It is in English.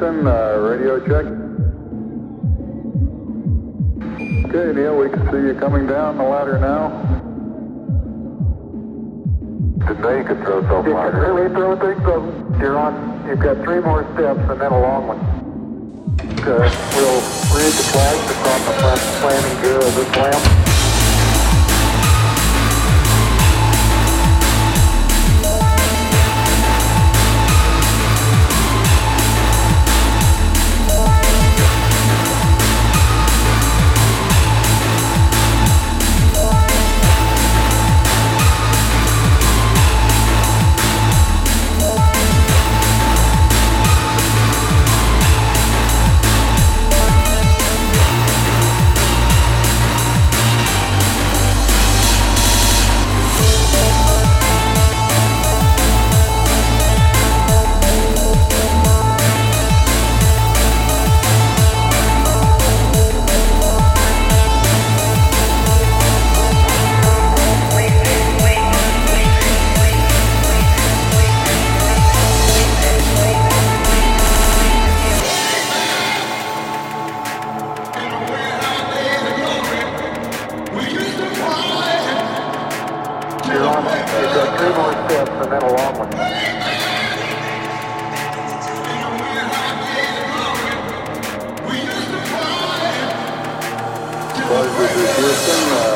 Houston, radio check. Okay, Neil, we can see you coming down the ladder now. Today you could throw something like that. Really throw things, so you're on, you've got 3 more steps and then a long one. Okay, we'll read the flags across the front landing gear of this lamp. You've got 3 more steps and then a long one. Houston,